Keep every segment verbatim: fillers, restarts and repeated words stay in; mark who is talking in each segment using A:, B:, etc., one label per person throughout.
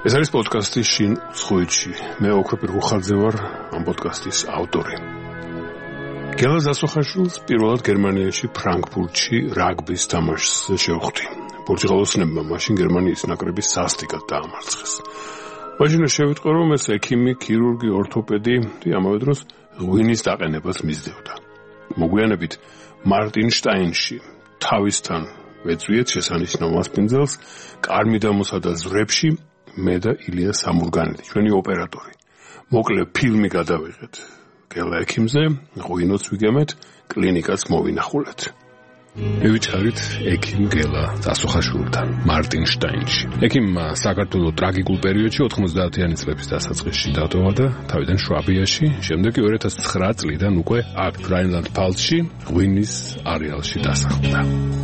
A: ეს არის პოდკასტი შინ უცხოეთში. მე ოქრო პირღუხაძე ვარ ამ პოდკასტის ავტორი. გელა ზასუხაშვილს პირველად გერმანიაში ფრანკფურტში რაგბის თამაშს შევხვდი. პორტუგალოსნებმა მაშინ გერმანიის ნაკრების სასტიკად დაამარცხეს. მაშინ შევიტყვე, რომ ეს ექიმი, ქირურგი, ორთოპედი ამავე დროს ღვინის დაყენებას მისდევდა. მოგვიანებით მარტინშტაინში თავისთან ვეწვიეთ შესანიშნავ მასპინძელს კარმიდამოსა და ზვრებში მე და ილია სამურგანელი, ჩვენი ოპერატორი. მოკლე ფილმი გადავიღეთ. გელა ექიმზე, ღვინოც ვიგემეთ, კლინიკაც მოვინახულეთ. მივიჩხარით ექიმ გელა ზასუხაშვილთან მარტინშტაინში. ექიმმა საქართველოს ტრაგიკულ პერიოდში ოთხმოცდაათიანი წლების დასაწყისში დატოვა და თავიდან შვაბიაში, შემდეგ კი ორი ათას ცხრა წლიდან უკვე აქ რაინლანდ-პფალცში ღვინის არეალში დასახლდა.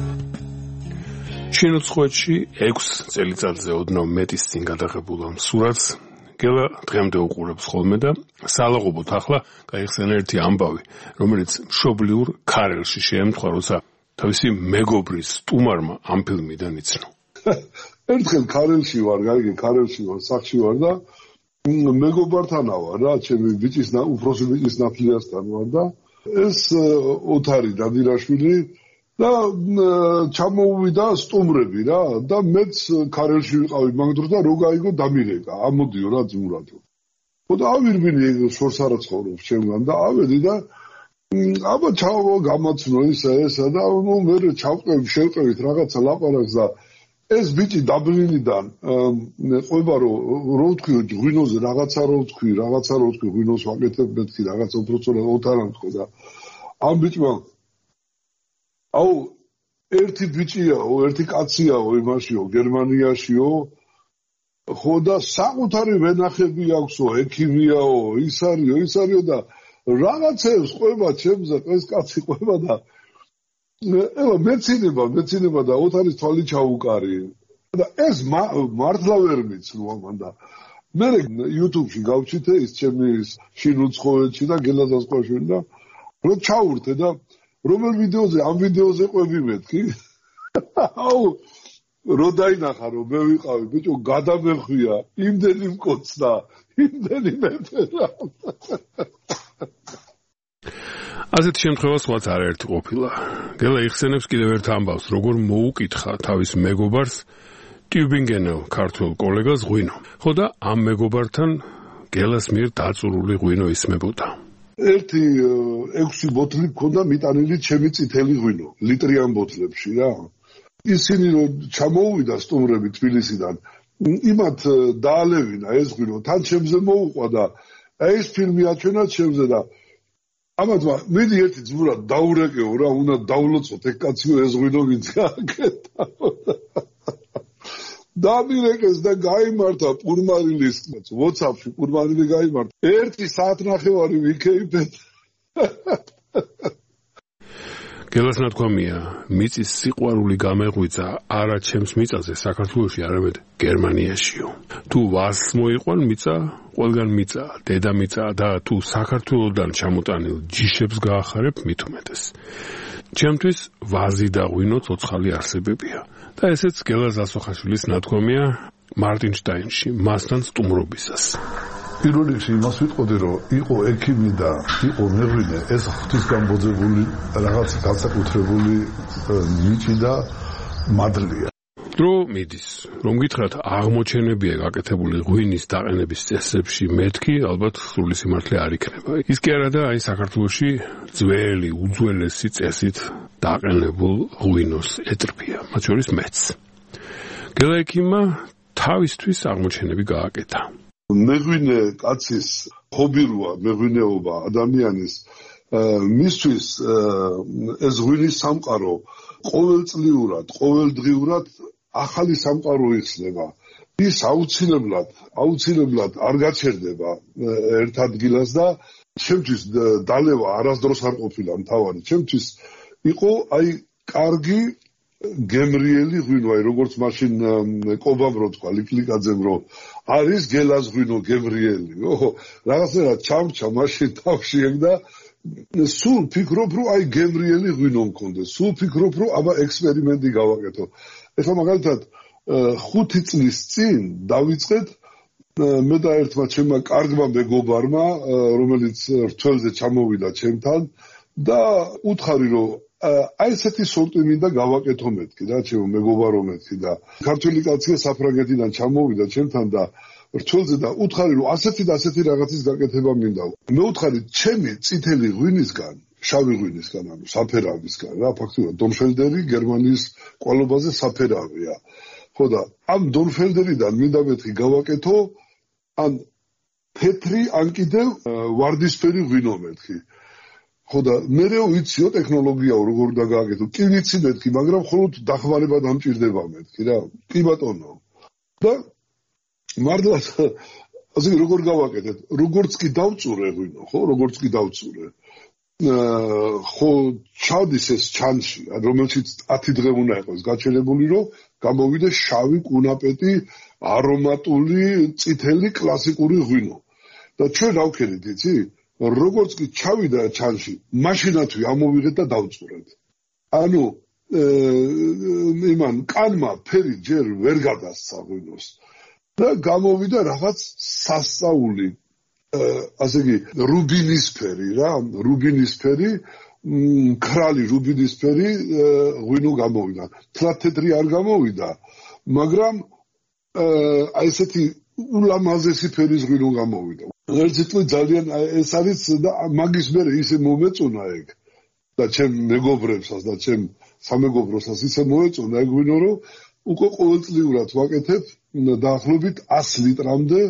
A: შინ უცხოეთში ექვს წელიწადზე ოდნავ მეტის წინ გადაღებულ ამ სურათს გელა დღემდე უყურებს ხოლმე და სალაღობოთ ახლა გაიხსენა ერთი ამბავი, რომელიც მშობლიურ ქარელში შეემთხვა, როცა თავისი მეგობრის სტუმარმა ამ ფილმიდან იცნო.
B: ერთხელ ქარელში ვარ, გაიგე, ქარელში ვარ, სახში ვარ და მეგობართანა ვარ რა, ჩემი ბიჭის უფროსი ბიჭის ნათლიასთან ვარ და ეს ოთარი დადირაშვილი და ჩამოვიდა სტუმრები რა და მეც ქარელში ვიყავი მაგ დროს და რო გაიგო დამირეკა, ამოდიო რა ძმურად. ხოდა ავირბინი შორს არ ცხოვრობს ჩემგან და ავედი და აბა ჩავა გამაცნო ისა ესა და ნუ მე ჩავყევი შევყევით რაღაცა ლაპარაკს და ეს ბიჭი დაბლინიდან ყვება რომ რო ვთქვი ღვინოზე რაღაცა რო ვთქვი რაღაცა რო ვთქვი ღვინოს ვაკეთებ მეთქი რაღაცა უბრალოდ ოთარან თქო და ამ ბიჭმა აუ ერთი ბიჭიაო, ერთი კაციაო იმაშიო, გერმანიაშიო, ხო და საკუთარი ვენახები აქვსო, ექიმიაო, ის არისო, ის არისო და რაღაცებს ყვება ჩემზე, ეს კაცი ყვება და ელო მეცინება, მეცინება და ოთარის თვალი ჩაუკარი. და ეს მართლა ვერ მიცნო ამან და მე YouTube-ში გავჩითე ის ჩემი შინ უცხოეთში და გელა ზასუხაშვილი და რო ჩაურთე და რომელ ვიდეოზე, ამ ვიდეოზე ყვები მეთქი? აუ, რო დაინახა, რომ მე ვიყავი, ბიჭო, გადამეხვია, იმდენი მკოცდა, იმდენი მეფერა.
A: ასეთ შემთხვევა სხვაც არაერთი ყოფილა. გელა იხსენებს კიდევ ერთ ამბავს, როგორ მოუკითხა თავის მეგობარს ტიუბინგენელ ქართულ კოლეგას ღვინო. ხო და ამ მეგობართან გელას მიერ დაწურული ღვინო ისმებოდა.
B: ერთი ექვსი ბოთლი მქონდა მიტანილი ჩემი წითელი ღვინო, ლიტრიან ბოთლებში რა. ისინი რომ ჩამოუვიდა სტუმრები თბილისიდან, იმათ დაალევინა ეს ღვინო, თან ჩემზე მოუყვა და ეს ფილმი აჩვენა ჩემზე და ამათმა მიდი ერთი ძმურად დაურეკეო რა, უნდა დავლოცოთ ეგ კაციო ეს ღვინო ვინც გააკეთა. დამირეკეს და გაიმართა პურმარილის WhatsApp-ში პურმარილი გაიმართა. ერთი საათნახევარი ვიქეიფეთ.
A: გელას ნათქვამია, მიწის სიყვარული გამეღვიძა არა ჩემს მიწაზე საქართველოში, არამედ გერმანიაშიო. თუ ვას მოიყვან მიწა, ყველგან მიწა, დედამიწა და თუ საქართველოდან ჩამოტანილ ჯიშებს გაახარებ მით უმეტეს. ჩემთვის ვაზი და ღვინო ცოცხალი არსებებია. და ესეც გელა ზასუხაშვილის ნათქვამია მარტინშტაინში, მასთან სტუმრობისას.
B: პირველ რიგში იმას ვიტყოდი, რომ იყო ექიმი და იყო მეღვინე, ეს ღვთისგამბოძებული რაღაც განსაკუთრებული ნიჭი და მადლია.
A: დრო მიდის, რომ გითხრათ აღმოჩენებია გაკეთებული ღვინის დაყენების წესებში მეთქი, ალბათ სრული სიმართლე არ იქნება. ის კი არა და აი საქართველოში ძველი, უძველესი წესით დაყენებულ ღვინოს ეტრფია, მათ შორის მეც. გელა ექიმმა თავისთვის აღმოჩენები გააკეთა.
B: მეღვინე კაცის ხობიროა, მეღვინეობა ადამიანის მისთვის ეს ღვინის სამყარო ყოველწლიურად, ყოველდღიურად ახალი სამყარო იხსნება. ის აუცილებლად, აუცილებლად არ გაჩერდება ერთ ადგილას და ჩემთვის დალევა არასდროს არ ყოფილა მთავარი. ჩემთვის იყო აი კარგი გემრიელი ღვინო, აი როგორც მაშინ კობამ რო თქვა ლიკლიკაძემ რო არის გელას ღვინო გემრიელი. ოჰო, რაღაცა ჩამჩა მაშინ თავში ეგ და სულ ფიქრობ რომ აი გემრიელი ღვინო მქონდეს. სულ ფიქრობ რომ აბა ექსპერიმენტი გავაკეთო. ეხლა მაგალითად ხუთი წლის წინ დავიწყეთ მე და ერთმა ჩემმა კარგმა მეგობარმა, რომელიც რთველზე ჩამოვიდა ჩემთან და უთხარი რომ აი ესეთი სორტი მინდა გავაკეთო მეთქი რა, ჩემო მეგობა რომ მეთქი და ქართველი კაცია საფრანგეთიდან ჩამოვიდა ჩემთან და რთველზე და უთხარი რომ ასეთი და ასეთი რაღაცის გაკეთება მინდა. მე უთხარი ჩემი წითელი ღვინისგან, შავი ღვინისგან, ანუ საფერავისგან რა, ფაქტობრივად დონფელდერი გერმანიის ყვალობაზე საფერავია. ხო და ამ დონფელდერიდან მინდა მეთქი გავაკეთო ან თეთრი ან კიდევ ვარდისფერი ღვინო მეთქი. ხო და მერე ვიციო ტექნოლოგიაო როგორ უნდა გააკეთო. კი ვიცი მეთქი, მაგრამ მხოლოდ დახმარება დამჭირდება მეთქი რა. კი ბატონო. და მართლაც ასე როგორ გავაკეთეთ? როგორც კი დავწურე ღვინო, ხო, როგორც კი დავწურე. ხო ჩავდის ეს ჩანში, რომელშიც ათი დღე უნდა იყოს გაჩერებული, რომ გამოვიდა შავი კუნაპეტი არომატული წითელი კლასიკური ღვინო. და ჩვენ რა ვქენით, იცი? როგორც კი ჩავიდა ჩანში, მაშინათვე ამოვიღეთ და დავწურეთ. ანუ იმან კანმა ფერი ჯერ ვერ გადასცა ღვინოს. და გამოვიდა რაღაც სასწაული, ასე იგი რუბინისფერი რა, რუბინისფერი, ქრალი რუბინისფერი ღვინო გამოვიდა. თლად თეთრი არ გამოვიდა, მაგრამ აი ესეთი ულამაზესი ფერის ღვინო გამოვიდა. ერთი წელი ძალიან ეს არის და მაგის მერე ისე მომეწონა ეგ და ჩემ მეგობრებსაც და ჩემ სამეგობროსაც ისე მოეწონა ეგ ღვინო, რომ უკვე ყოველწლიურად ვაკეთებ დაახლოებით ას ლიტრამდე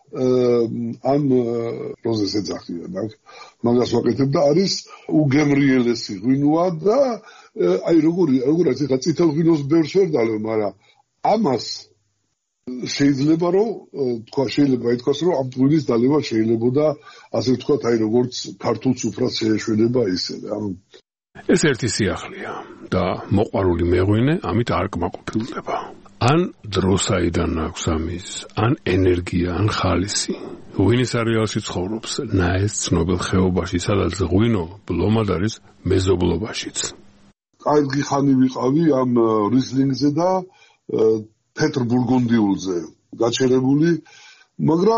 B: ამ როზეს ეძახიან აქ მაგას ვაკეთებ და არის უგემრიელესი ღვინოა და აი როგორი როგორაც ეხა წითელ ღვინოს ბევრს ვერ დალევ, მაგრამ ამას შეიძლება რომ თქვა შეიძლება ითქვას რომ ამ ღვინის დალევა შეიძლებოდა ასე ვთქვათ აი როგორც ქართულ სუფრას შეეშვება ისე ანუ
A: ეს ერთი სიახლეა და მოყვარული მეღვინე ამით არ კმაყოფილდება. ან დროსაიდან აქვს ამის, ან ენერგია, ან ხალისი. ღვინის არეალში ცხოვრობს ნაეს ცნობილ ხეობაში, სადაც ღვინო ბლომად არის მეზობლობაშიც.
B: კარგი ხანი ვიყავი ამ რისლინგზე და თეთრ ბურგუნდიულზე გაჩერებული, მაგრამ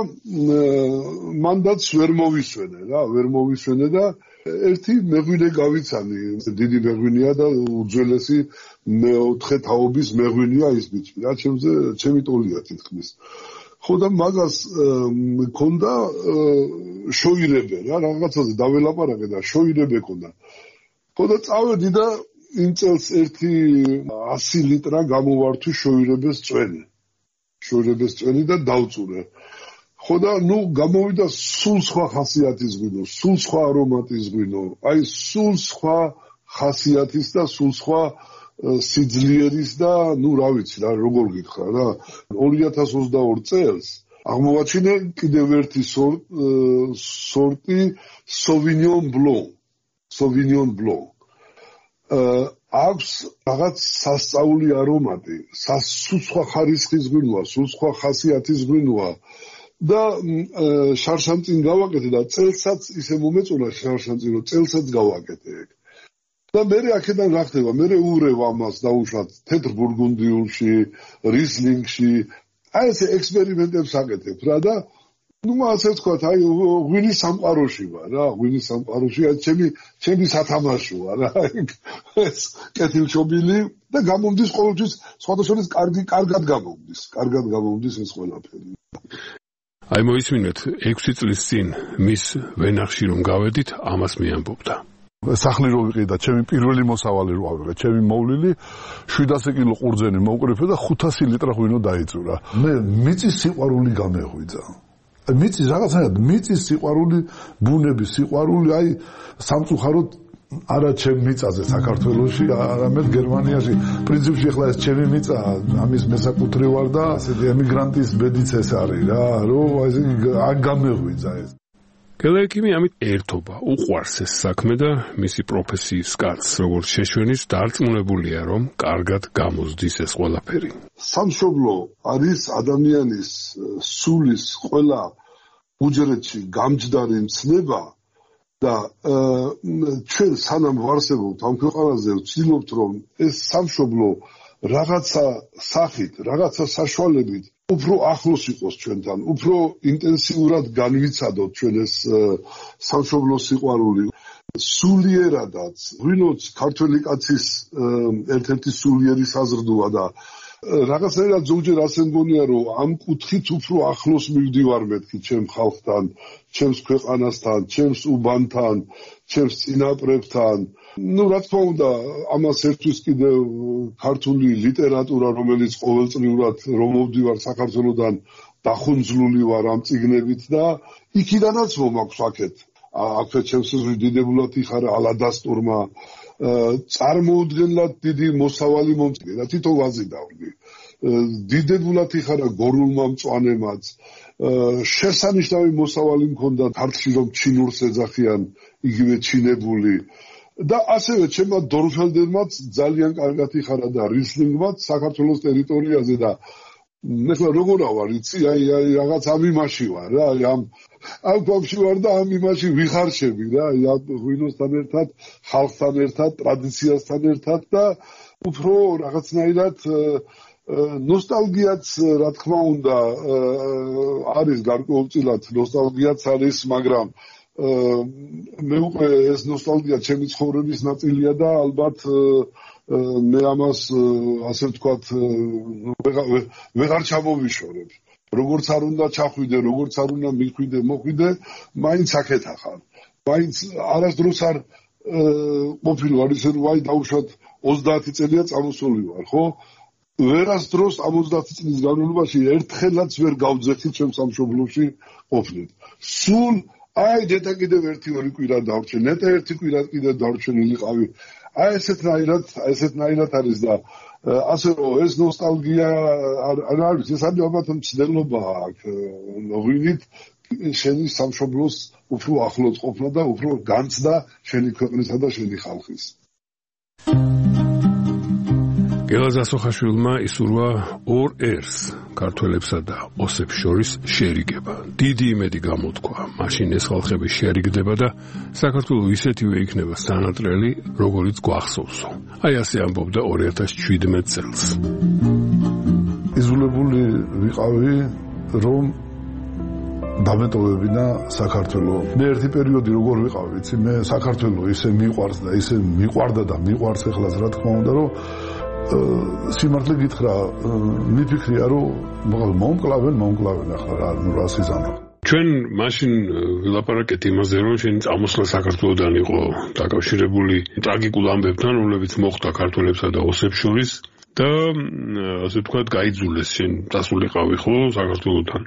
B: მანდაც ვერ მოვისვენე რა, ვერ მოვისვენე და ერთი მეღვინე გავიცანი, დიდი მეღვინეა და უძველესი მეოთხე თაობის მეღვინეა ის ბიჭი რა, ჩემზე ჩემი ტოლია თითქმის. ხო და მაგას მქონდა შოირებე რა, რაღაცაზე დაველაპარაკე და შოირებე ქონდა. ხო და წავედი და იმ წელს ერთი ასი ლიტრა გამოვართვი შოირებეს წვენი. შოირებეს წვენი და დავწურე. ხო და ნუ გამოვიდა სულ სხვა ხასიათის ღვინო, სულ სხვა არომატის ღვინო, აი სულ სხვა ხასიათის და სულ სხვა სიძლიერის და ნუ რა ვიცი რა როგორ გითხრა რა ორი ათას ოცდაორი წელს აღმოვაჩინე კიდევ ერთი სორტი Sauvignon Blanc. Sauvignon Blanc. აქვს რაღაც სასწაული არომატი, სულ სხვა ხარისხის ღვინოა, სულ სხვა ხასიათის ღვინოა. და შარშანწინ გავაკეთე და წელსაც ისე მომეწონა შარშანწინ რომ წელსაც გავაკეთე ეგ. და მე აქედან რა ხდება? მე უვრევ ამას დაუშვათ თეთრ ბურგუნდიულში, რისლინგში. აი ესე ექსპერიმენტებს აკეთებ რა და ნუ ასე ვთქვათ, აი ღვინის სამყაროში ვარ რა, ღვინის სამყაროში, აი ჩემი ჩემი სათამაშოა რა. ეს კეთილშობილი და გამომდის ყოველთვის სხვადასხვა კარგი კარგად გამომდის, კარგად გამომდის ეს ყველაფერი.
A: აი მოისმინეთ ექვსი წლის წინ მის ვენახში რომ გავედით, ამას მიამბობდა.
C: სახლი რო ვიყიდე და ჩემი პირველი მოსავალი რო ავიღე, ჩემი მოვლილი შვიდასი კილო ყურძენი მოვკრიფე და ხუთასი ლიტრა ღვინო დაიწურა. მე მიწის სიყვარული გამეღვიძა. მიწის რაღაცნაირად მიწის სიყვარული, ბუნების სიყვარული, აი სამწუხაროდ არა ჩემ მიწაზე საქართველოში, არამედ გერმანიაში. პრინციპში ახლა ეს ჩემი მიწა, ამის მესაკუთრე ვარ და ასეთი ემიგრანტის ბედიც ეს არის რა, რომ აი აქ გამეღვიძა ეს.
A: გელეკიმი ამით ერთობა, უყვარს ეს საქმე და მისი პროფესიის კაცს, როგორც შეშვენის დარწმუნებულია, რომ კარგად გამოსდის ეს ყველაფერი.
B: სამშობლო არის ადამიანის სულის ყველა უჯრედში გამჯდარი მცნება და ჩვენ სანამ ვარსებობთ ამ ქვეყანაზე ვცდილობთ რომ ეს სამშობლო რაღაცა სახით, რაღაცა საშუალებით უფრო ახლოს იყოს ჩვენთან, უფრო ინტენსიურად განვიცადოთ ჩვენ ეს სამშობლოს სიყვარული. სულიერადაც, ვინოც ქართველი კაცის ერთ-ერთი სულიერი საზრდოა და რაღაცნაირად ზოგჯერ ასე მგონია, რომ ამ კუთხით უფრო ახლოს მივდივარ მეთქი ჩემ ხალხთან, ჩემს ქვეყანასთან, ჩემს უბანთან, ჩემს წინაპრებთან. Ну, რა თქმა უნდა, ამას ერთვის კიდევ ქართული ლიტერატურა, რომელიც ყოველწლიურად რომ მოვდივარ საქართველოსთან დახუნძლული ვარ ამ წიგნებით და იქიდანაც მომაქვს აქეთ. აქვე ჩემს დიდებულად იხარა ალადასტურმა წარმოუდგენლად დიდი მოსავალი მომწია და თვითონ ვაზი დავდი. დიდებულად იხარა გორულმა მწვანემაც. შესანიშნავი მოსავალი მქონდა ქართლში რომ ჩინურს ეძახიან, იგივე ჩინებული. და ასევე ჩემმა დორფელდერმაც ძალიან კარგად იხარა და რისლინგმაც საქართველოს ტერიტორიაზე და ეხლა როგორ ვარ იცი აი აი რაღაც ამ იმაში ვარ რა ამ ამ გვამში ვარ და ამ იმაში ვიხარშები რა ამ ღვინოსთან ერთად ხალხთან ერთად ტრადიციასთან ერთად და უფრო რაღაცნაირად ნოსტალგიაც რა თქმა უნდა არის გარკვეულწილად ნოსტალგიაც არის მაგრამ მე უკვე ეს ნოსტალგია ჩემი ცხოვრების ნაწილია და ალბათ მე ამას ასე ვთქვათ ვეღარ ჩამოვიშორებ. როგორც არ უნდა ჩახვიდე, როგორც არ უნდა მიხვიდე, მოხვიდე, მაინც აქეთ ახარ. მაინც არასდროს არ ყოფილვარ ისე რომ აი დავუშვათ ოცდაათი წელია წამოსული ვარ, ხო? ვერასდროს ამ ოცდაათი წლის განმავლობაში ერთხელაც ვერ გავძეხი ჩემ სამშობლოში ყოფნით. სულ აი დედა კიდევ ერთი ორი კვირა დარჩენ, ნეტა ერთი კვირა კიდევ დარჩენილიყავი. აი ესეთნაირად, ესეთნაირად არის და ასე რომ ეს ნოსტალგია არ არის, ეს ალბათ მცდელობა აქ. ვინით შენი სამშობლოს უფრო ახლოს ყოფნა და უფრო განცდა შენი ქვეყნისა და შენი ხალხის.
A: გელაზ ასოხაშვილმა ისურვა ორ ერს ქართველებსა და ოსებს შორის შერიგება. დიდი იმედი გამოთქვა, მაშინ ეს ხალხები შერიგდება და საქართველოს ისეთივე იქნება სანატრელი, როგორიც გვახსოვსო. აი ასე ამბობდა ორი ათას შვიდმეტ წელს.
C: იზოლებული ვიყავი, რომ დამეტოვებინა საქართველოს. მე ერთი პერიოდი როგორ ვიყავი, იცი, მე საქართველოს ისე მიყვარს და ისე მიყვარდა და მიყვარს ეხლაც რა თქმა უნდა, რომ სიმართლე გითხრა, მიფიქრია, რომ მომკლავენ, მომკლავენ ახლა რა, ნუ რა სიზანო.
A: ჩვენ მაშინ ვილაპარაკეთ იმაზე, რომ შენი წამოსვლა საქართველოსთან იყო დაკავშირებული ტრაგიკულ ამბებთან, რომლებიც მოხდა ქართველებსა და ოსებს შორის და ასე ვთქვათ, გაიძულეს შენ წასულიყავი ხო საქართველოსთან.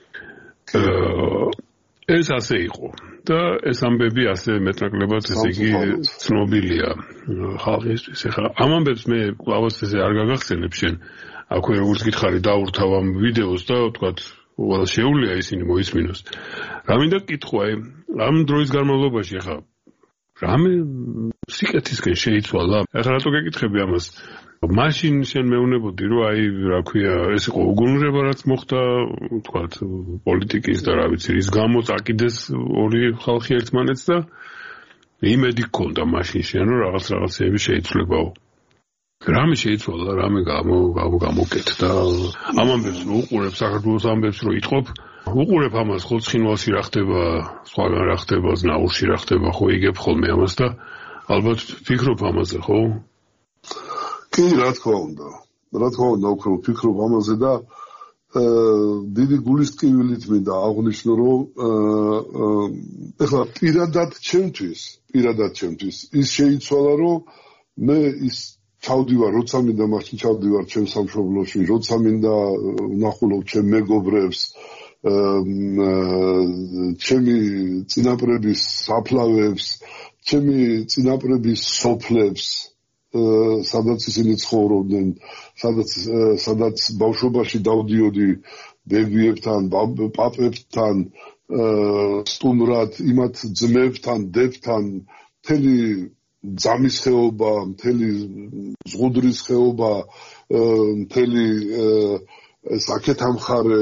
A: ეს ასე იყო და ეს ამბები ასე მეტნაკლებად ესე იგი ცნობილია ხალხისთვის. ეხლა ამ ამბებს მე კლავაც ესე არ გაგახსენებ შენ. აქვე როგორც გითხარი დაურთავ ამ ვიდეოს და ვთქვათ, უბრალოდ შეუძლია ისინი მოისმინოს. რა მინდა გკითხვა, ამ დროის განმავლობაში ეხლა რამე სიკეთისკენ შეიცვალა? ეხლა რატო გეკითხები ამას? მაშინ შენ მეუნებოდი, რომ აი, რა ქვია, ეს იყო უგუნურება, რაც მოხდა, ვთქვათ, პოლიტიკის და რა ვიცი, რის გამოც აკიდეს ორი ხალხი ერთმანეთს და იმედი გქონდა მაშინ შენ, რომ რაღაც რაღაცეები შეიცვლებაო. რამე შეიცვალა, რამე გამო გამოკეთ და ამ ამბებს რო უყურებ, საქართველოს ამბებს რო იტყობ, უყურებ ამას, ხო ცხინვალში რა ხდება, სხვაგან რა ხდება, ზნაურში რა ხდება, ხო იგებ ხოლმე ამას და ალბათ ფიქრობ ამაზე, ხო?
B: კი, რა თქმა უნდა. რა თქმა უნდა, უფრო ვფიქრობ ამაზე და დიდი გულისწყივილით მინდა აღვნიშნო, რომ ეხლა პირადად ჩემთვის, პირადად ჩემთვის ის შეიცვალა, რომ მე ის ჩავდივარ, როცა მინდა მაშინ ჩავდივარ ჩემ სამშობლოში, როცა მინდა ვნახულობ ჩემ მეგობრებს, ჩემი წინაპრების საფლავებს, ჩემი წინაპრების სოფლებს, სადაც ისინი ცხოვრობდნენ, სადაც სადაც ბავშვობაში დავდიოდი ბებიებთან, პაპებთან, სტუმრად, იმათ ძმებთან, დებთან, მთელი ძამის ხეობა, მთელი ზღუდრის ხეობა, მთელი საკეთამხარე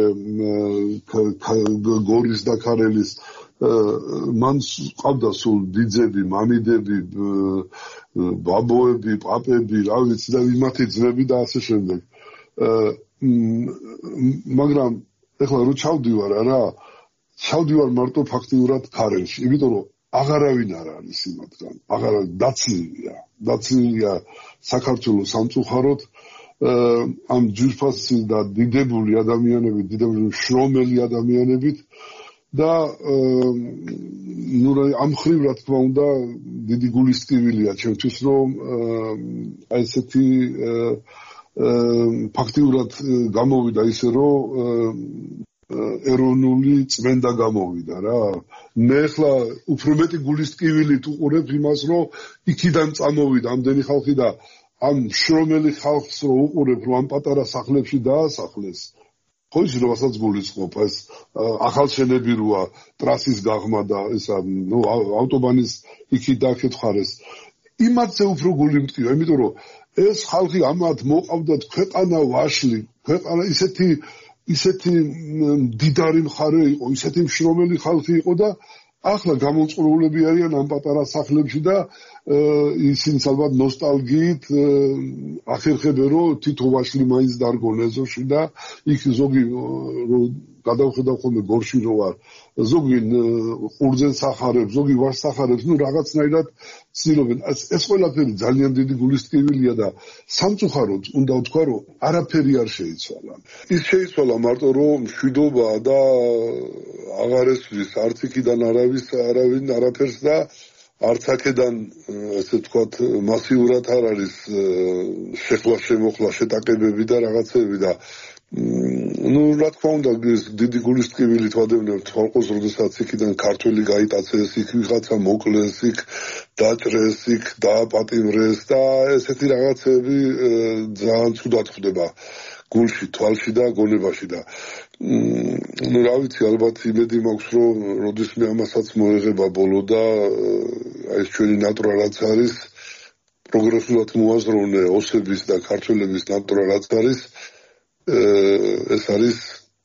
B: გორის და ქარელის მან ყავდა სულ დიძები, მამიდები, ბაბოები, პაპები, რა ვიცი და იმათი ძმები და ასე შემდეგ. მაგრამ ეხლა რო ჩავდივარ არა ჩავდივარ მარტო ფაქტიურად ქარელში იმიტომ რომ აღარავინ არ არის იმათგან აღარა დაცლილია დაცლილია საქართველოს სამწუხაროდ ამ ჯიშფასი და დიდებული ადამიანები დიდებული შრომელი ადამიანებით და ნუ ამ ხრივ რა თქმა უნდა დიდი გულისტკივილია ჩემთვის რომ აი ესეთი ფაქტიურად გამოვიდა ისე რომ ეროვნული წმენდა გამოვიდა რა მე ხლა უფრო მეტი გულისტკივილით უყურებ იმას რომ იქიდან წამოვიდა ამდენი ხალხი და ამ შრომელი ხალხს რო უყურებ რომ ამ პატარა სახლებში დაასახლეს ხო ის რომელსაც გულისხმობ ეს ახალშენები როა ტრასის გაღმა და ისა ნუ ავტობანის იქით დაკითხარეს იმათზე უფრო გული მტკივა იმიტომ რომ ეს ხალხი ამათ მოყავდათ ქვეყანა ვაშლი ქვეყანა ისეთი ისეთი დიდარი მხარე იყო ისეთი მშრომელი ხალხი იყო და ახლა გამოწყრულები არიან ამ პატარა სახლებში და ისინი ალბათ ნოსტალგიით ახერხებენ რომ თითო ვაშლი მაინც დარგონ ეზოში და იქ ზოგი გადავხედავ ხოლმე გორში რო ვარ ზოგი ყურძენ სახარებს ზოგი ვაშს სახარებს ნუ რაღაცნაირად ცდილობენ ეს ყველაფერი ძალიან დიდი გულისტკივილია და სამწუხაროდ უნდა ვთქვა რომ არაფერი არ შეიცვალა ის შეიცვალა მარტო რომ მშვიდობა და აღარ ესვრის არც იქიდან არავის არავინ არაფერს და არც აქედან ესე ვთქვათ მასიურად არ არის შეხლა შემოხლა შეტაკებები და რაღაცები და ну რა თქმა უნდა დიდი გულისტკივილით ვადევნებთ ხალხოს როდესაც იქიდან ქართველი გაიტაცეს იქ ვიღაცა მოკლეს იქ დაჭრეს იქ დააპატიმრეს და ესეთი რაღაცები ძალიან ცუდად ხდება გულში თვალში და გონებაში და ну რა ვიცი ალბათ იმედი მაქვს რომ როდესმე ამასაც მოეღება ბოლო და აი ეს ჩვენი ნატრა რაც არის პროგრესულად მოაზროვნე ოსების და ქართველების ნატრა რაც არის ეს არის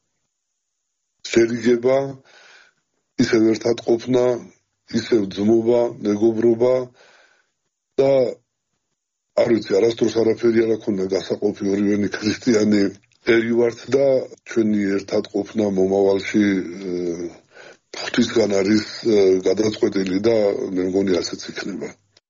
B: შერიგება ისევ ერთად ყოფნა ისევ ძმობა მეგობრობა და არ ვიცი არასდროს არაფერი არ აქვს გასაყოფი ორივენი ქრისტიანი ერი ვართ და ჩვენი ერთად ყოფნა მომავალში ღვთისგან არის გადაწყვეტილი და მე მგონი ასეც იქნება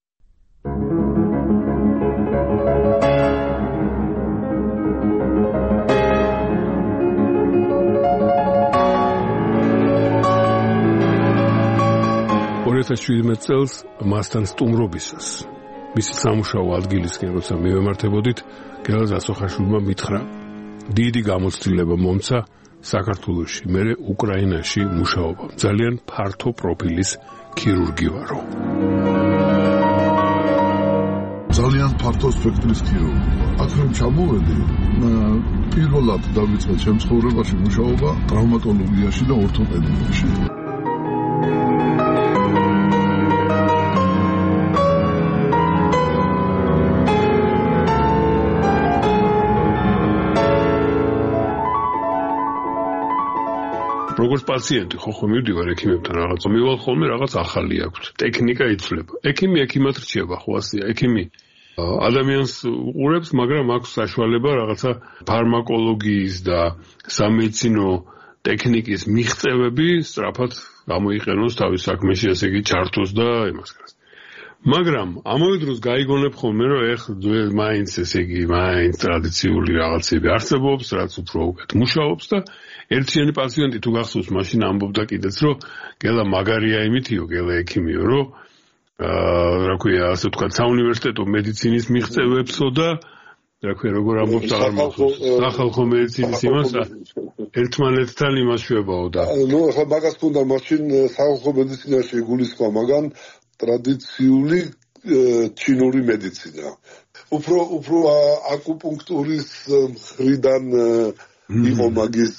A: ორი ათას შვიდმეტ წელს მასთან სტუმრობისას მისი სამუშაო ადგილისკენ როცა მივემართებოდით გელა ზასოხაშვილმა მითხრა დიდი გამოცდილება მომცა საქართველოში მერე უკრაინაში მუშაობა ძალიან ფართო პროფილის ქირურგი ვარო
C: ძალიან ფართო სპექტრის ქირურგი აქ რომ ჩამოვედი პირველად დავიწყე ჩემ ცხოვრებაში მუშაობა ტრავმატოლოგიაში და ორთოპედიაში
A: როგორც პაციენტი ხო ხო მივდივარ ექიმებთან რაღაც მივალ ხოლმე რაღაც ახალი აქვს ტექნიკა იცვლება ექიმი ექიმად რჩება ხო ასია ექიმი ადამიანს უყურებს მაგრამ აქვს საშუალება რაღაცა ფარმაკოლოგიის და სამედიცინო ტექნიკის მიღწევები სწრაფად გამოიყენოს თავის საქმეში ასე იგი ჩართოს და იმას გარს მაგრამ ამავე დროს გაიგონებ ხოლმე რომ ეხ მაინც ესე იგი მაინც ტრადიციული რაღაცები არსებობს რაც უფრო უკეთ მუშაობს და ერთიანი პაციენტი თუ გახსოვს მაშინ ამბობდა კიდეც რომ გელა მაგარია იმითიო გელა ექიმიო რომ აა რა ქვია ასე ვთქვათ საუნივერსიტეტო მედიცინის მიღწევებსო და რა ქვია როგორ ამბობს აღარ მახსოვს სახალხო მედიცინის იმას ერთმანეთთან იმას შვებაო და
B: ნუ ახლა მაგას ქონდა მაშინ სახალხო მედიცინაში გულისხმა მაგან ტრადიციული ჩინური მედიცინა უფრო უფრო აკუპუნქტურის მხრიდან იყო მაგის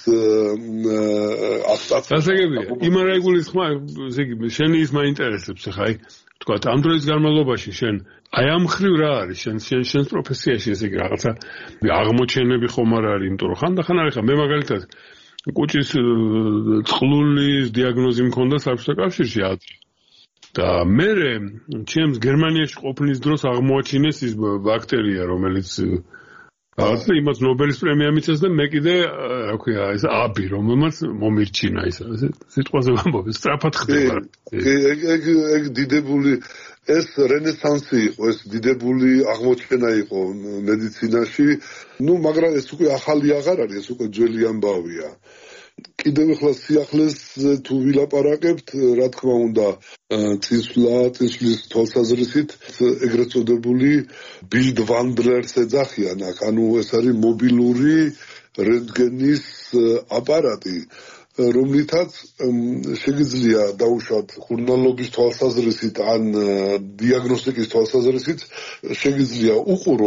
B: ასტატ
A: ასაგებია იმან რა იგულისხმა ესე იგი შენი ის მაინტერესებს ხა აი ვთქვათ ამ დროის განმავლობაში შენ აი ამ ხრივ რა არის შენ შენ შენს პროფესიაში ესე იგი რაღაცა აღმოჩენები ხომ არ არის იმიტომ რომ ხანდახან არის ხა მე მაგალითად კუჭის წყლულის დიაგნოზი მქონდა საბჭოთა კავშირში ათი და მე ჩემს გერმანიაში ყოფნის დროს აღმოაჩინეს ის ბაქტერია რომელიც და იმას ნობელის პრემია მიცეს და მე კიდე რა ქვია ეს აბი რომელმაც მომირჩინა ის სიტყვაზე ვამბობ სწრაფად ხდება
B: ეგ ეგ ეგ დიდებული ეს რენესანსი იყო ეს დიდებული აღმოჩენა იყო მედიცინაში ნუ მაგრამ ეს უკვე ახალი აღარ არის ეს უკვე ძველი ამბავია კიდევ ახლა სიახლეს თუ ვილაპარაკებთ რა თქმა უნდა წისვლა წისვლის თვალსაზრისით ეგრეთ წოდებული ბილდვანდლერს ეძახიან აქ ანუ ეს არის მობილური რენტგენის აპარატი რომლითაც შეგიძლია დაუშვათ ხურნალობის თვალსაზრისით ან დიაგნოსტიკის თვალსაზრისით შეგიძლია უყურო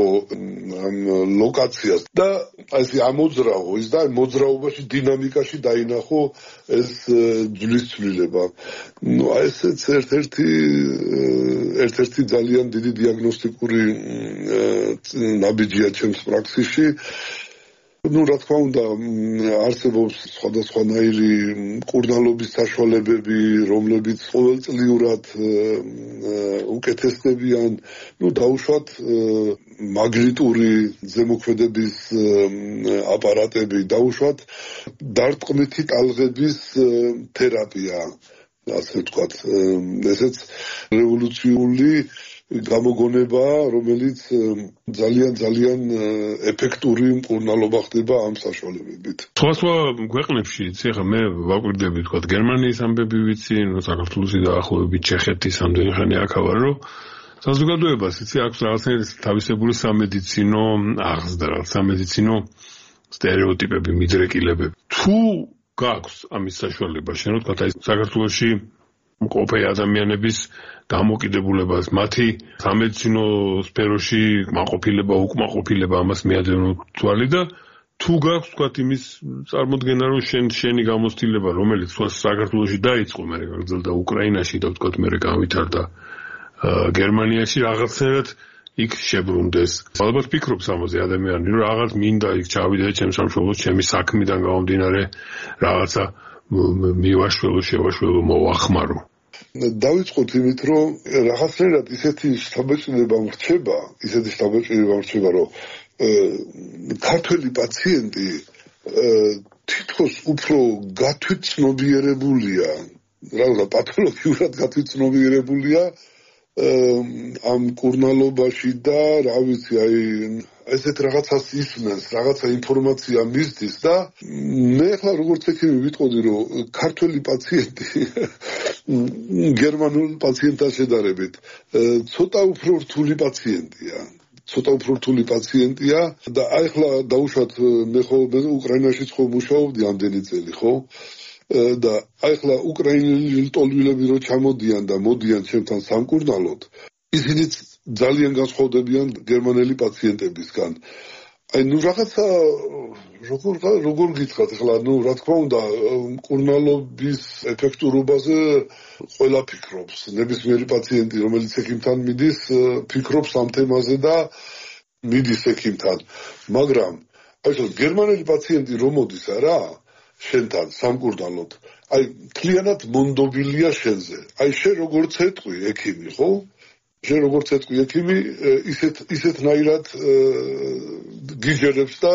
B: ლოკაციას და ესე ამოძრავო ის და მოძრაობაში დინამიკაში დაინახო ეს ძვლის ცვლილება. ნუ ესეც ერთ-ერთი ერთ-ერთი ძალიან დიდი დიაგნოსტიკური ნაბიჯია ჩემს პრაქსისში. ნუ რა თქმა უნდა არსებობს სხვადასხვანაირი მკურნალობის საშუალებები რომლებიც ყოველწლიურად უკეთესდებიან ნუ დაუშვათ მაგნიტური ზემოქმედების აპარატები დაუშვათ დარტყმითი ტალღების თერაპია ასე ვთქვათ ესეც რევოლუციური გამოგონება რომელიც ძალიან ძალიან ეფექტური მკურნალობა ხდება ამ საშუალებებით.
A: სხვა სხვა ქვეყნებში იცი ხა მე ვაკვირდები თქვა გერმანიის ამბები ვიცი, ნუ საქართველოსი დაახლოებით ჩეხეთის ამდენი ხანი აქ ვარ, რომ საზოგადოებას იცი აქვს რაღაცნაირი თავისებური სამედიცინო აღზრდა, სამედიცინო სტერეოტიპები, მიდრეკილებები. თუ გაქვს ამის საშუალება, შენ რა თქვა, აი საქართველოში მყოფი ადამიანების დამოკიდებულებას, მათი სამედიცინო სფეროში მაყოფილება, უკმაყოფილება ამას მიადევნო თვალი და თუ გაქვს თქვა იმის წარმოქმნა რომ შენ შენი გამოცდილება რომელიც საქართველოში დაიწყო მე გაგრძელდა უკრაინაში და თქვა მე გავითარდა გერმანიაში რაღაცნაირად იქ შებრუნდეს. ალბათ ფიქრობს ამაზე ადამიანი რომ რაღაც მინდა იქ ჩავიდე ჩემს სამშობლოში ჩემი საქმიდან გამომდინარე რაღაცა მივაშველო შევაშველო მოვახმარო.
B: დავიწყოთ იმით რომ რაღაცნაირად ისეთი შთაბეჭდილება მრჩება ისეთი შთაბეჭდილება მრჩება რომ ქართველი პაციენტი თითქოს უფრო გათვითცნობიერებულია რაღაცა პათოლოგიურად გათვითცნობიერებულია ამ კურნალობაში და რა ვიცი აი ესეთ რაღაცას ისმენს, რაღაცა ინფორმაცია მისდის და მე ახლა როგორც ექიმი ვიტყოდი რომ ქართველი პაციენტი გერმანულ პაციენტთან შედარებით ცოტა უფრო რთული პაციენტია. ცოტა უფრო რთული პაციენტია და აი ახლა დაუშვათ მე ხო უკრაინაშიც ხო მუშაობდი ამდენი წელი ხო? და აი ახლა უკრაინელი ლტოლვილები რო ჩამოდიან და მოდიან ჩემთან სამკურნალოდ ისინიც ძალიან განსხვავდებიან გერმანელი პაციენტებისგან. აი ნუ რაღაცა როგორ როგორ გითხრათ ახლა ნუ რა თქმა უნდა მკურნალობის ეფექტურობაზე ყველა ფიქრობს. ნებისმიერი პაციენტი რომელიც ექიმთან მიდის ფიქრობს ამ თემაზე და მიდის ექიმთან. მაგრამ აი ეს გერმანელი პაციენტი რომ მოდის არა შენთან სამკურნალოდ აი მთლიანად მონდობილია შენზე. აი შენ როგორც ეტყვი ექიმი ხო? შენ როგორც ეტყვი ექიმი ისეთ ისეთნაირად გიჯერებს და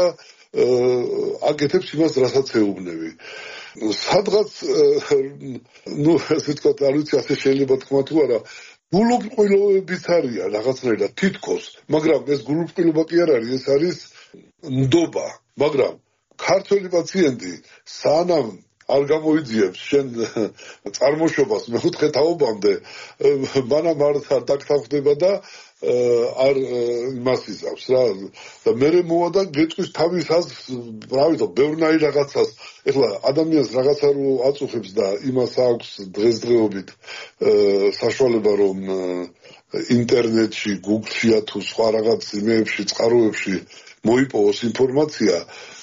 B: აკეთებს იმას რასაც ეუბნები. სადღაც ნუ ასე ვთქვათ არ ვიცი ასე შეიძლება თქვა თუ არა გულუბრყვილობებიც არიან რაღაცნაირად თითქოს მაგრამ ეს გულუბრყვილობა კი არ არის ეს არის ნდობა მაგრამ ქართველი პაციენტი სანამ არ გამოიძიებს შენ წარმოშობას მეხუთე თაობამდე მანამ არ დაგთავდება და არ იმას იზავს რა და მე მოვა და გეტყვის თავის აზრს რა ვიცი ბევრნაირ რაღაცას ეხლა ადამიანს რაღაცა რო აწუხებს და იმას აქვს დღესდღეობით საშუალება რომ ინტერნეტში გუგლშია თუ სხვა რაღაც იმეებში წყაროებში მოიპოვოს ინფორმაცია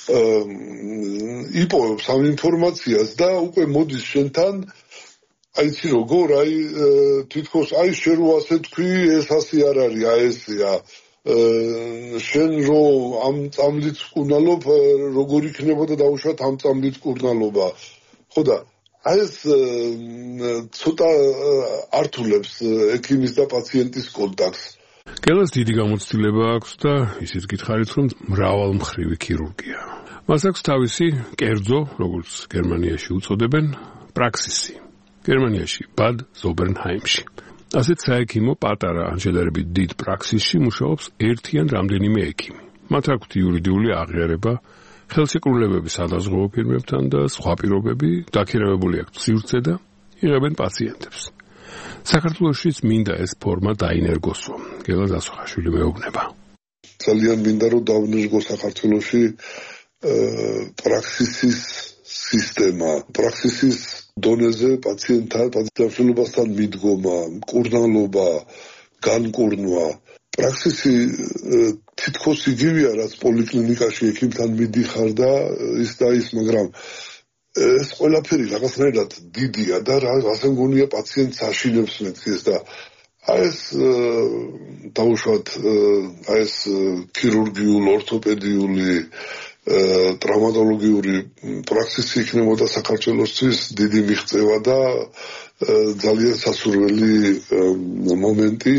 B: იპოვებს ამ ინფორმაციას და უკვე მოდის შენთან აი იცი როგორ აი თითქოს აი შენ რო ასე თქვი ეს ასე არ არის აი ესეა შენ რო ამ წამლით კურნალობ როგორ იქნებოდა დაუშვათ ამ წამლით კურნალობა ხო და აი ეს ცოტა ართულებს ექიმის და პაციენტის კონტაქტს.
A: გელას დიდი გამოცდილება აქვს და ისიც გითხარით, რომ მრავალმხრივი ქირურგია. მას აქვს თავისი კერძო, როგორც გერმანიაში უწოდებენ, პრაქსისი. გერმანიაში, ბად ზობერნჰაიმში. ასეთ საექიმო პატარა ან შედარებით დიდ პრაქსისში მუშაობს ერთი ან რამდენიმე ექიმი. მათ აქვთ იურიდიული აღიარება, ხელშეკრულებები სადაზღვევო ფირმებთან და სხვა პირობები, დაქირავებული აქვთ სივრცე და იღებენ პაციენტებს. საქართველოშიც მინდა ეს ფორმა დაინერგოსო. გელა დასახაშვილი მეუბნება.
B: ძალიან მინდა რომ დავნერგო საქართველოში პრაქსისის სისტემა, პრაქსისის დონეზე პაციენტთან, პაციენტებთან მიდგომა, მკურნალობა, განკურნვა. პრაქსისი თითქოს იგივეა, რაც პოლიკლინიკაში ექიმთან მიდიხარ და ის და ის, მაგრამ ეს ყველაფერი რაღაცნაირად დიდია და ასე მგონია პაციენტს აშინებს მეთქეს და აი ეს დაუშვათ აი ეს ქირურგიულ, ორთოპედიული, ტრaumatologიური პრაქსისი იქნებოდა საქართველოსთვის დიდი მიღწევა და ძალიან სასურველი მომენტი.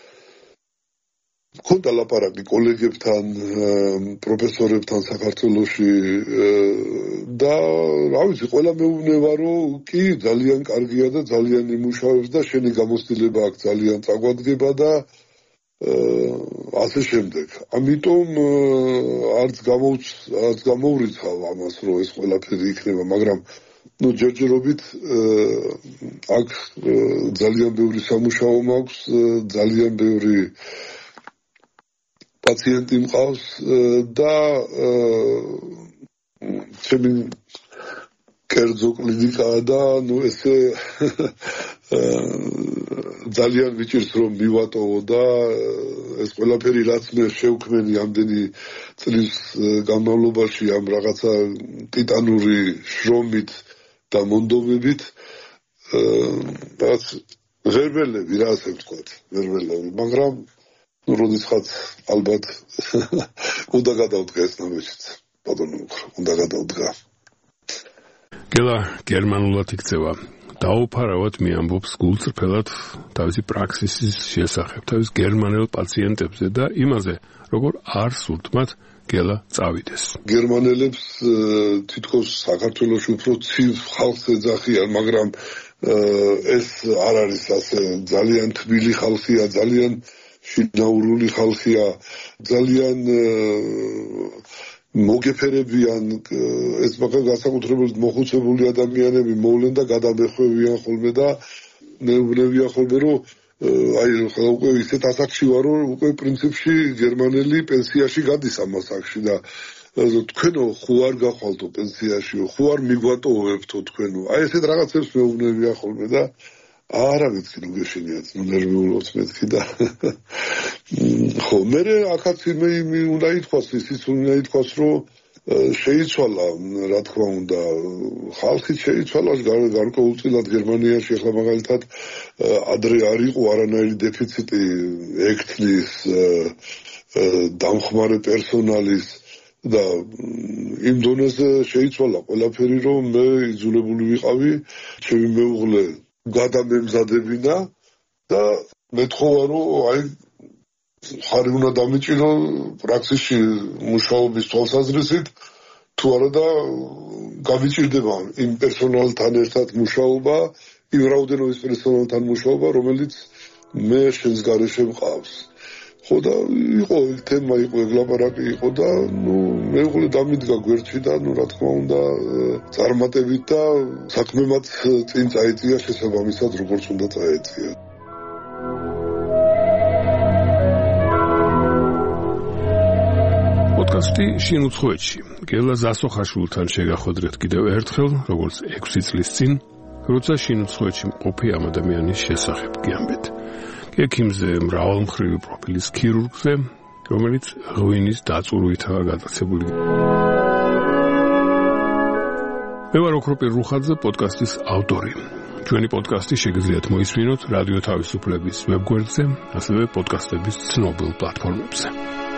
B: მქონდა ლაპარაკი კოლეგებთან, პროფესორებთან საქართველოში და რა ვიცი, ყველა მეუბნება, რომ კი ძალიან კარგია და ძალიან იმუშავებს და შენი გამოცდილება აქ ძალიან წაგვადგება და ასე შემდეგ. ამიტომ არც გამოვც არც გამოვრიცხავ ამას, რომ ეს ყველაფერი იქნება, მაგრამ ну ჯერჯერობით აქ ძალიან ბევრი სამუშაო მაქვს, ძალიან ბევრი პაციენტი მყავს და ჩემი კერძო კლინიკაა და ну ესე ძალიან ვიჭირს რომ მივატოვო და ეს ყველაფერი რაც მე შევქმენი ამდენი წლის განმავლობაში ამ რაღაცა ტიტანური შრომით და მონდომებით რაც ღერბელები რა ასე ვთქვათ, ღერბელები, მაგრამ ну როდესაც ალბათ უნდა გადავდგა ეს ნამეჩიც ბატონო უნდა გადავდგა
A: გელა გერმანულად იქცევა დაუფარავად მიამბობს გულწრფელად თავისი პრაქსისის შესახებ თავის გერმანელ პაციენტებზე და იმაზე როგორ არ სურთ მათ გელა წავიდეს
B: გერმანელებს თითქოს საქართველოს უფრო ცივ ხალხს ეძახიან მაგრამ ეს არ არის ასე ძალიან თბილი ხალხია ძალიან შინაურული ხალხია ძალიან მოგეფერებიან ეს მაგალითად განსაკუთრებით მოხუცებული ადამიანები მოვლენ და გადამეხვევიან ხოლმე და მეუბნებიან ხოლმე რომ აი ხო უკვე ისეთ ასაკში ვარ რომ უკვე პრინციპში გერმანელი პენსიაში გადის ამ ასაკში და თქვენო ხო არ გახვალთო პენსიაში ხო არ მიგვატოვებთო თქვენო აი ესეთ რაღაცებს მეუბნებიან ხოლმე და არა ვიცი რომ გეშინიათ ნუ ნერვიულობთ მეთქი და ხო მე აქაც მე უნდა ითქვას ისიც უნდა ითქვას რომ შეიცვალა რა თქმა უნდა ხალხი შეიცვალა გარკვეულწილად გერმანიაში ახლა მაგალითად ადრე არ იყო არანაირი დეფიციტი ექთლის დამხმარე პერსონალის და იმ დონეზე შეიცვალა ყველაფერი რომ მე იძულებული ვიყავი ჩემი მეუღლე გადამემზადებინა და მეთხოვა რომ აი ხარი უნდა დამიჭირო პრაქსისში მუშაობის თვალსაზრისით თუ არა და გამიჭირდება იმ პერსონალთან ერთად მუშაობა იმ რაოდენობის პერსონალთან მუშაობა რომელიც მე შენს გარეშე მყავს ხო და იყო თემა იყო ლაპარაკი იყო და ნუ მეუღლე დამიდგა გვერდში და ნუ რა თქმა უნდა წარმატებით და საქმემაც წინ წაიწია შესაბამისად როგორც უნდა წაეწია
A: პოდკასტი შინ უცხოეთში გელა ზასოხაშვილთან შეგახოდრეთ კიდევ ერთხელ როგორც ექვსი წლის წინ როცა შინ უცხოეთში მყოფი ამ ადამიანის შესახებ გიამბეთ ექიმზე მრავალმხრივი პროფილის ქირურგზე რომელიც ღვინის დაწურვითაა გატაცებული მე ვარ ოქროპირ რუხაძე პოდკასტის ავტორი ჩვენი პოდკასტი შეგიძლიათ მოისმინოთ რადიო თავისუფლების ვებგვერდზე ასევე პოდკასტების ცნობილ პლატფორმებზე